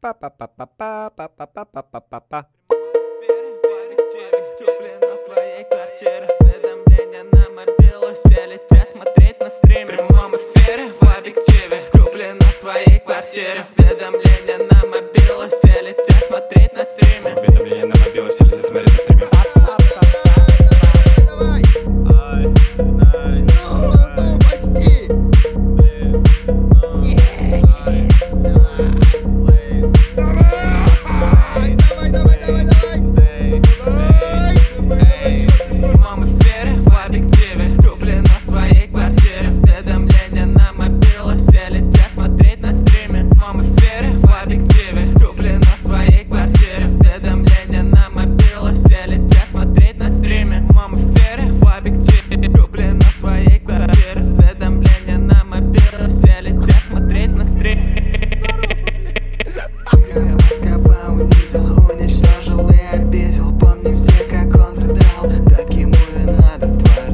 Па-па-па-па-па-па-па-па-па-па-па. Куплено в своей квартире. Уведомления на мобилу. Все летят смотреть на стриме. В прямом эфире в объективе. Куплено в своей квартире. Уведомления на мобилу. Все летят смотреть на стриме. Уведомления на мобилу, все летят смотреть на стриме. Давай! Ай, ай, Ну, почти! блин, ай, лейс, Давай, давай, давай, давай! В прямом эфире в объективе. Куплено в своей квартире. Уведомления на мобилу. Все летят смотреть на стриме. В прямом эфире в объективе. Куплено в своей квартире. Уведомления на мобилу. Все летят смотреть на стриме. В прямом эфире в объективе. Куплено в своей квартире. Уведомления на мобилу. Все летят смотреть на стриме. Ласково унизил, уничтожил и обидел. Помним все, как он рыдал. Так ему и надо, тварь.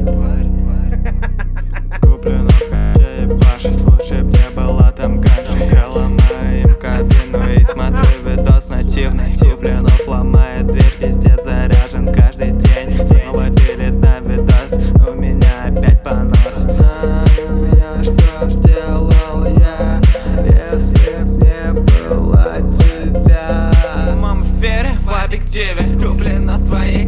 куплено в хате ебашить. Лучше б не было там ганши. Я ломаю им кабину и смотрю видос нативный. Куплено ломает дверь, пиздец заряжен каждый день. Снова пилит на видос, у меня опять понос. Знаю я, что ж делал я, если б не было тебя. В прямом эфире в объективе. Куплено в своей